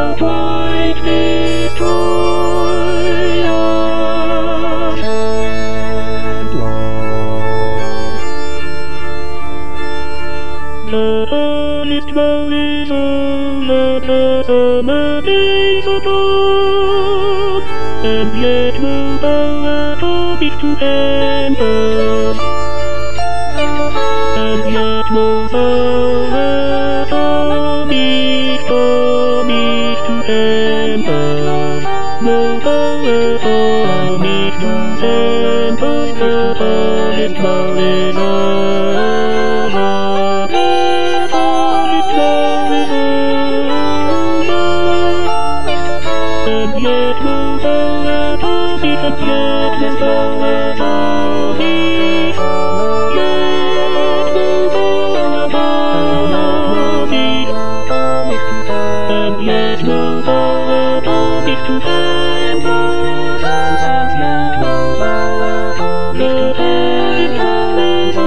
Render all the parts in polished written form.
outright destroy us headlong. The honest man is all that summer days above, and yet will bow at homage to tempest, and yet will bow at homage to tempest, will bow at homage to tempest. The honest man is over, the honest man is over, and yet will bow at homage, and yet will bow at homage, yet will bow at homage, and yet will bow at homage to tempest, and yet will bow at homage to tempest.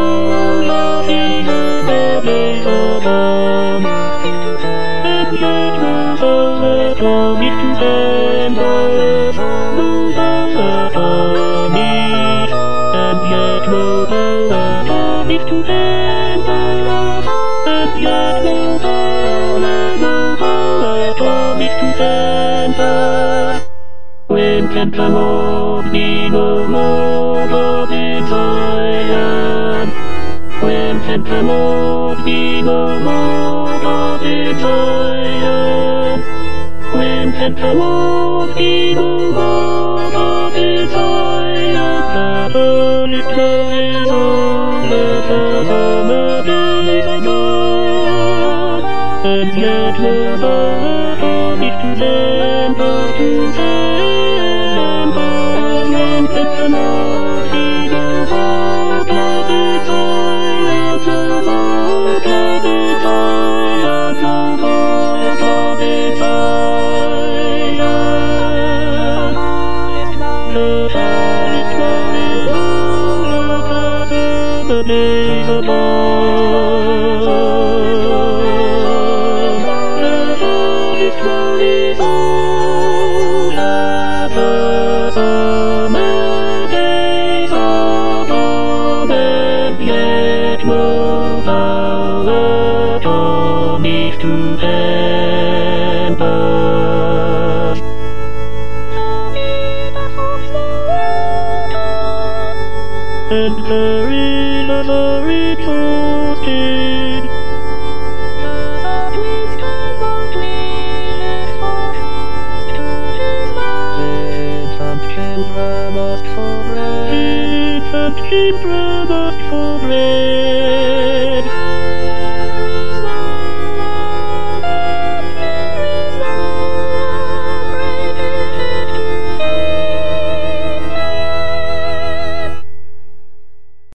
The days above, and yet will bow at homage to tempest, will bow at homage, and yet will bow at homage to tempest, and yet will bow at homage to tempest. When Pentecost be no more but in Zion, when Pentecost be no more but in Zion, when Pentecost be no more but in Zion, that honest man is all that summer days above, and yet will bow at homage to tempest, to tempest. When Pentecost be no more but in Zion, no more but in Zion, no more but in Zion. The honest man is all that summer days above. The honest man is all that summer days above, and yet will bow at homage to tempest. And mariners are exhausted, Vince and Kindra must for bread, Vince and Kindra must for bread.